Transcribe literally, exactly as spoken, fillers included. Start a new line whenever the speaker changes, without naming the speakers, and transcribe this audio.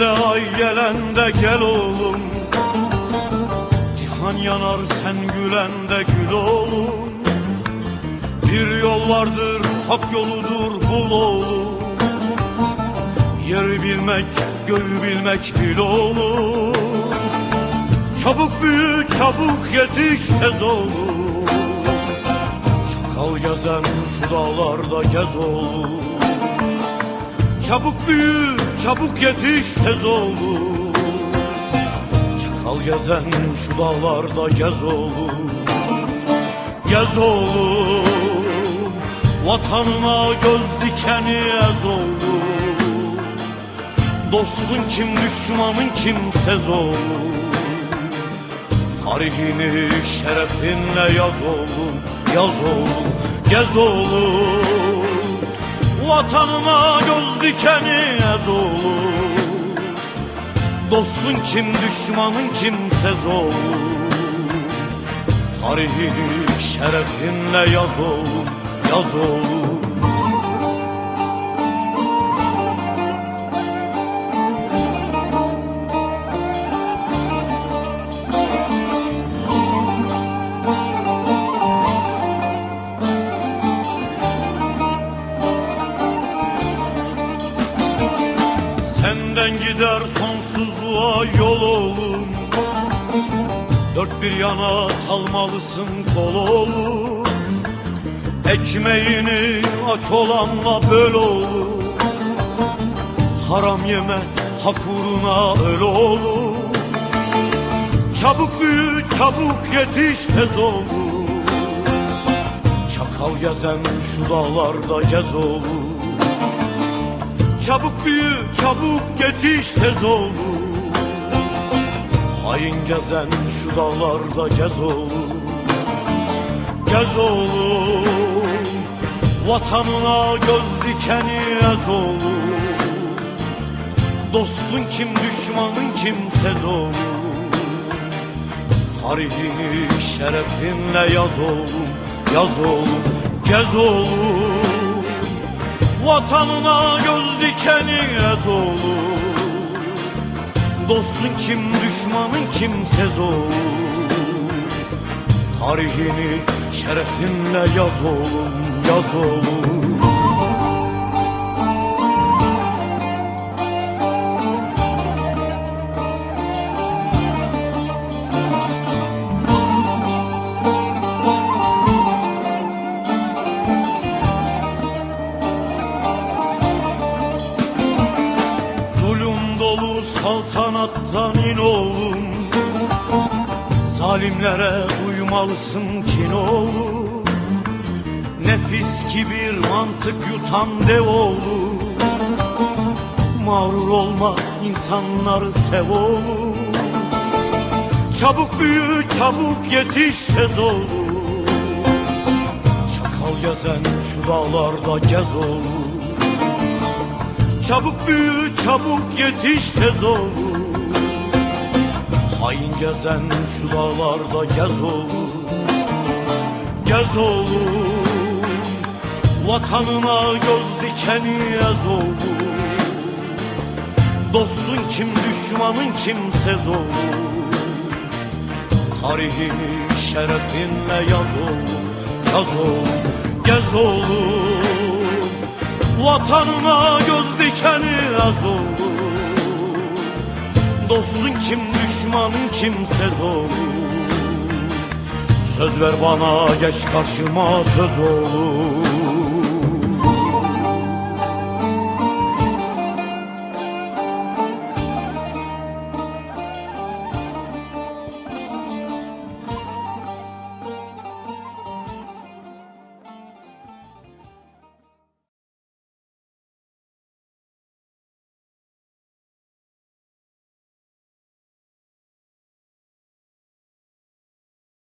Düşende ay gelende gel oğlum, cihan yanar sen gülende gül oğlum. Bir yol vardır hak yoludur bul oğlum, yeri bilmek göğü bilmek bil oğlum. Çabuk büyü çabuk yetiş tez oğlum, çakal gezen şu dağlarda gez oğlum. Çabuk büyü çabuk yetiş tez oğlum, çakal gezen şu dağlarda gez oğlum. Gez oğlum, vatanına göz dikeni ez oğlum. Dostun kim düşmanın kimsez oğlum, tarihini şerefinle yaz oğlum, yaz oğlum. Gez oğlum, vatanına göz dikeni ez oğlum. Dostun kim düşmanın kimsez oğlum, tarihini şerefinle yaz oğlum, yaz oğlum. Senden gider sonsuzluğa yol oğlum, dört bir yana salmalısın kol oğlum. Ekmeğini aç olanla böl oğlum, haram yeme hak uğruna öl oğlum. Çabuk büyü çabuk yetiş tez oğlum, çakal gezen şu dağlarda gez oğlum. Çabuk büyü çabuk yetiş tez oğlum, hain gezen şu dağlarda gez oğlum. Gez oğlum, vatanına göz dikeni ez oğlum. Dostun kim düşmanın kimsez oğlum, tarihini şerefinle yaz oğlum, yaz oğlum. Gez oğlum, vatanına göz dikeni ez oğlum. Dostun kim düşmanın kimsez oğlum, tarihini şerefinle yaz oğlum, yaz oğlum. Zulüm dolu saltanattan in oğlum, zalimlere uymalısın kin oğlum. Nefis kibir mantık yutan dev oğlum, mağrur olma insanları sev oğlum. Çabuk büyü çabuk yetiş tez oğlum, çakal gezen şu dağlarda gez oğlum. Çabuk büyü çabuk yetiş tez oğlum, hain gezen şu dağlarda gez oğlum. Gez oğlum, vatanına göz dikeni ez oğlum. Dostun kim düşmanın kimsez oğlum, tarihini şerefinle yaz oğlum, yaz oğlum. Gez oğlum, vatanına göz dikeni ez oğlum. Dostun kim düşmanın kimsez oğlum. Söz ver bana geç karşıma söz oğlum.